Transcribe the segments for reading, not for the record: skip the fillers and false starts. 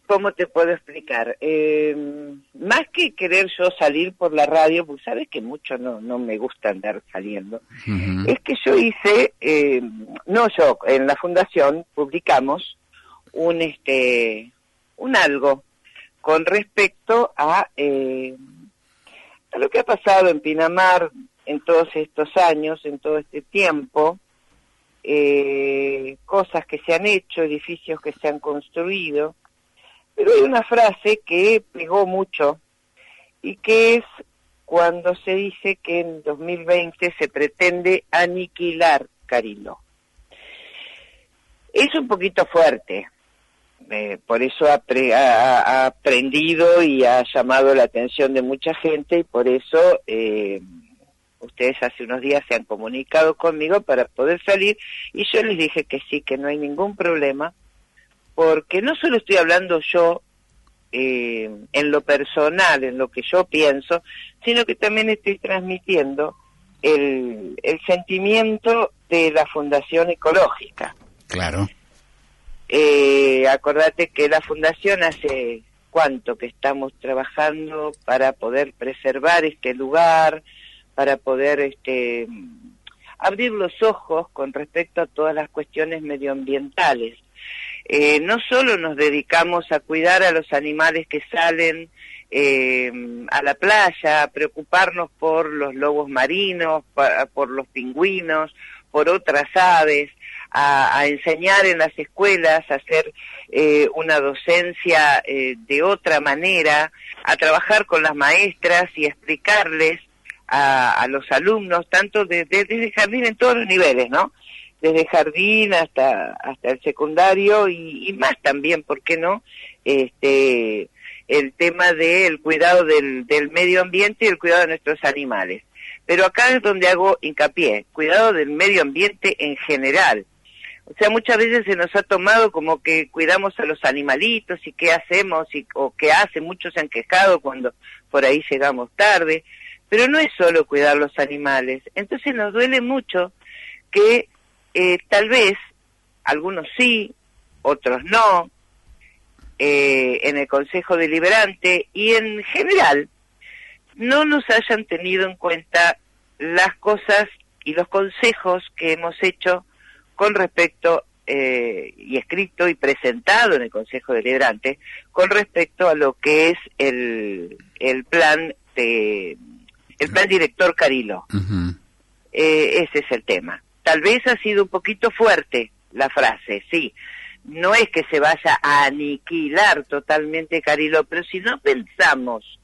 ¿cómo te puedo explicar? Más que querer yo salir por la radio, porque sabes que mucho no me gusta andar saliendo, es que yo hice, en la fundación publicamos un algo con respecto a lo que ha pasado en Pinamar en todos estos años, en todo este tiempo, cosas que se han hecho, edificios que se han construido, pero hay una frase que pegó mucho y que es cuando se dice que en 2020 se pretende aniquilar Cariló. Es un poquito fuerte, por eso ha aprendido y ha llamado la atención de mucha gente, y por eso ustedes hace unos días se han comunicado conmigo para poder salir, y yo les dije que sí, que no hay ningún problema, porque no solo estoy hablando yo en lo personal, en lo que yo pienso, sino que también estoy transmitiendo el sentimiento de la Fundación Ecológica. Claro. Acordate que la Fundación hace cuánto que estamos trabajando para poder preservar este lugar, para poder abrir los ojos con respecto a todas las cuestiones medioambientales. No solo nos dedicamos a cuidar a los animales que salen a la playa, a preocuparnos por los lobos marinos, por los pingüinos, por otras aves, a enseñar en las escuelas, a hacer una docencia de otra manera, a trabajar con las maestras y explicarles a los alumnos, tanto desde jardín en todos los niveles, ¿no? Desde jardín hasta el secundario y más también, ¿por qué no? El tema del cuidado del medio ambiente y el cuidado de nuestros animales. Pero acá es donde hago hincapié, cuidado del medio ambiente en general. O sea, muchas veces se nos ha tomado como que cuidamos a los animalitos y qué hacemos o qué hacen, muchos se han quejado cuando por ahí llegamos tarde, pero no es solo cuidar los animales. Entonces nos duele mucho que tal vez algunos sí, otros no, en el Consejo Deliberante y en general no nos hayan tenido en cuenta las cosas y los consejos que hemos hecho con respecto, y escrito y presentado en el Consejo Deliberante, con respecto a lo que es el plan director Cariló. Ese es el tema. Tal vez ha sido un poquito fuerte la frase, sí. No es que se vaya a aniquilar totalmente Cariló, pero si no pensamos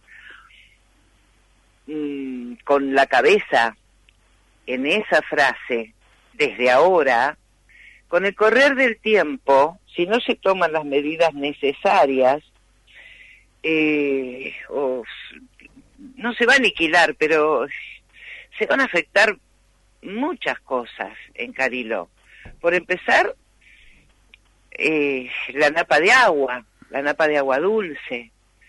con la cabeza en esa frase desde ahora, con el correr del tiempo, si no se toman las medidas necesarias, no se va a aniquilar, pero se van a afectar muchas cosas en Cariló. Por empezar, la napa de agua dulce.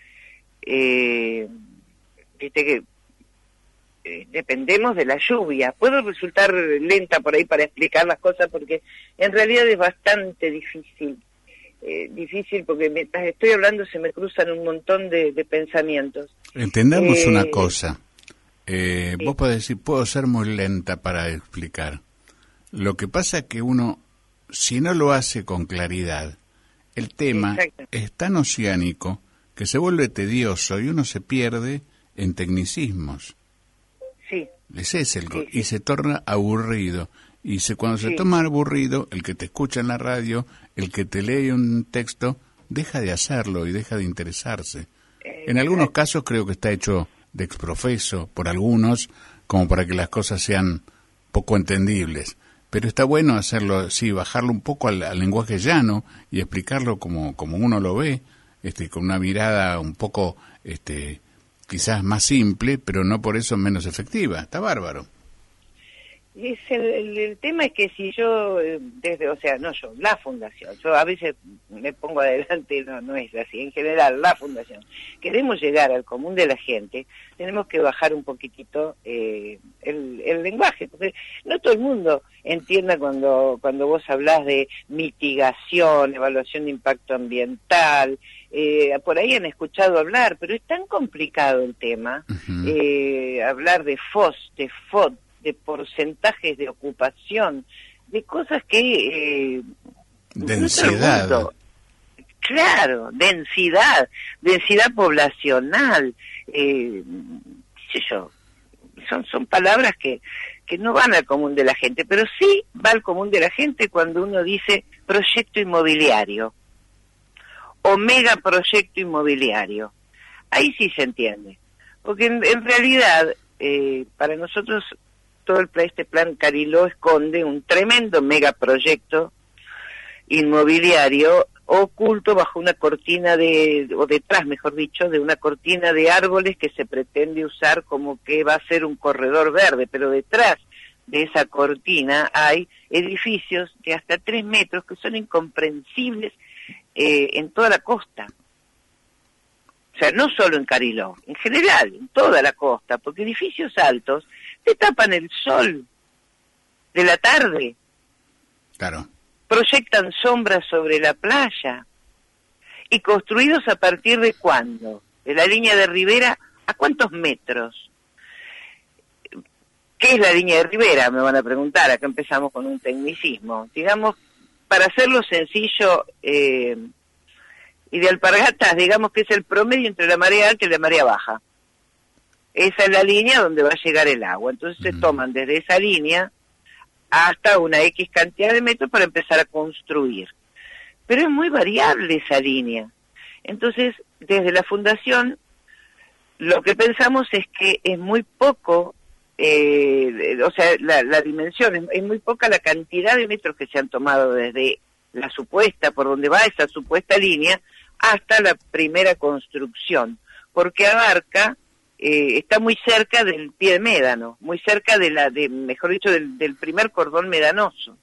Viste que dependemos de la lluvia. Puedo resultar lenta por ahí para explicar las cosas porque en realidad es bastante difícil. Difícil porque mientras estoy hablando se me cruzan un montón de pensamientos. Entendamos una cosa. Sí. Vos podés decir, puedo ser muy lenta para explicar. Lo que pasa es que uno, si no lo hace con claridad, el tema es tan oceánico que se vuelve tedioso y uno se pierde en tecnicismos. Sí. Ese es y se torna aburrido. Y cuando se toma aburrido, el que te escucha en la radio, el que te lee un texto, deja de hacerlo y deja de interesarse. En algunos casos creo que está hecho de exprofeso por algunos, como para que las cosas sean poco entendibles. Pero está bueno hacerlo, sí, bajarlo un poco al lenguaje llano y explicarlo como uno lo ve, con una mirada un poco, quizás más simple, pero no por eso menos efectiva. Está bárbaro. El tema es que si yo, la fundación, yo a veces me pongo adelante, no es así, en general, la fundación, queremos llegar al común de la gente, tenemos que bajar un poquitito el lenguaje, porque no todo el mundo entienda cuando vos hablás de mitigación, evaluación de impacto ambiental, por ahí han escuchado hablar, pero es tan complicado el tema, hablar de FOD, de porcentajes de ocupación, de cosas que... densidad. Claro, densidad poblacional, qué sé yo, son palabras que no van al común de la gente, pero sí va al común de la gente cuando uno dice proyecto inmobiliario o megaproyecto inmobiliario. Ahí sí se entiende, porque en realidad para nosotros todo este plan Cariló esconde un tremendo megaproyecto inmobiliario oculto bajo una cortina o detrás, mejor dicho, de una cortina de árboles que se pretende usar como que va a ser un corredor verde, pero detrás de esa cortina hay edificios de hasta 3 metros que son incomprensibles en toda la costa. O sea, no solo en Cariló, en general, en toda la costa, porque edificios altos te tapan el sol de la tarde. Claro. Proyectan sombras sobre la playa. ¿Y construidos a partir de cuándo? De la línea de Rivera, ¿a cuántos metros? ¿Qué es la línea de Rivera? Me van a preguntar, acá empezamos con un tecnicismo. Digamos, para hacerlo sencillo y de alpargatas, digamos que es el promedio entre la marea alta y la marea baja. Esa es la línea donde va a llegar el agua. Entonces se toman desde esa línea hasta una X cantidad de metros para empezar a construir. Pero es muy variable esa línea. Entonces, desde la fundación, lo que pensamos es que es muy poco, la dimensión, es muy poca la cantidad de metros que se han tomado desde la supuesta, por donde va esa supuesta línea, hasta la primera construcción, porque abarca, está muy cerca del pie de médano, muy cerca mejor dicho, del primer cordón medanoso.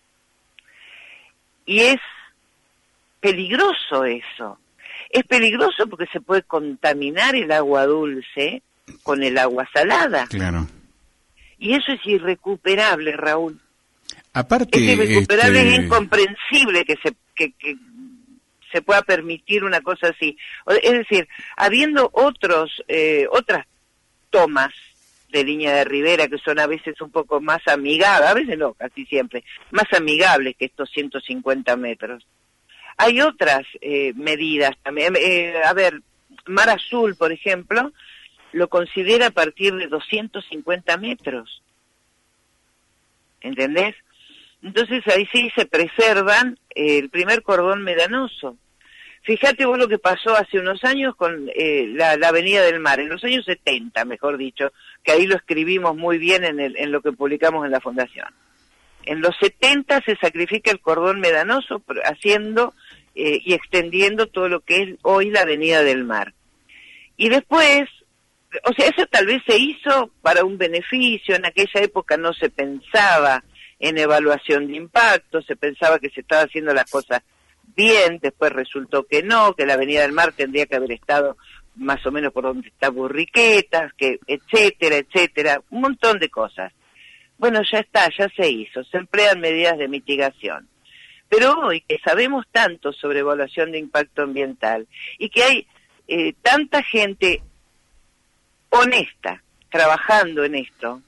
Y es peligroso eso. Es peligroso porque se puede contaminar el agua dulce con el agua salada. Claro. Y eso es irrecuperable, Raúl. Aparte, es irrecuperable, es incomprensible que se pueda permitir una cosa así. Es decir, habiendo otras tomas de línea de Rivera que son a veces un poco más amigables, a veces no, casi siempre, más amigables que estos 150 metros. Hay otras medidas también. Mar Azul, por ejemplo, lo considera a partir de 250 metros. ¿Entendés? Entonces ahí sí se preservan el primer cordón medanoso. Fíjate vos lo que pasó hace unos años con la Avenida del Mar, en los años 70, mejor dicho, que ahí lo escribimos muy bien en lo que publicamos en la Fundación. En los 70 se sacrifica el cordón medanoso haciendo y extendiendo todo lo que es hoy la Avenida del Mar. Y después, o sea, eso tal vez se hizo para un beneficio, en aquella época no se pensaba en evaluación de impacto, se pensaba que se estaba haciendo las cosas bien, después resultó que no, que la Avenida del Mar tendría que haber estado más o menos por donde está Burriquetas, que etcétera, un montón de cosas. Bueno, ya está, ya se hizo, se emplean medidas de mitigación. Pero hoy que sabemos tanto sobre evaluación de impacto ambiental y que hay tanta gente honesta trabajando en esto,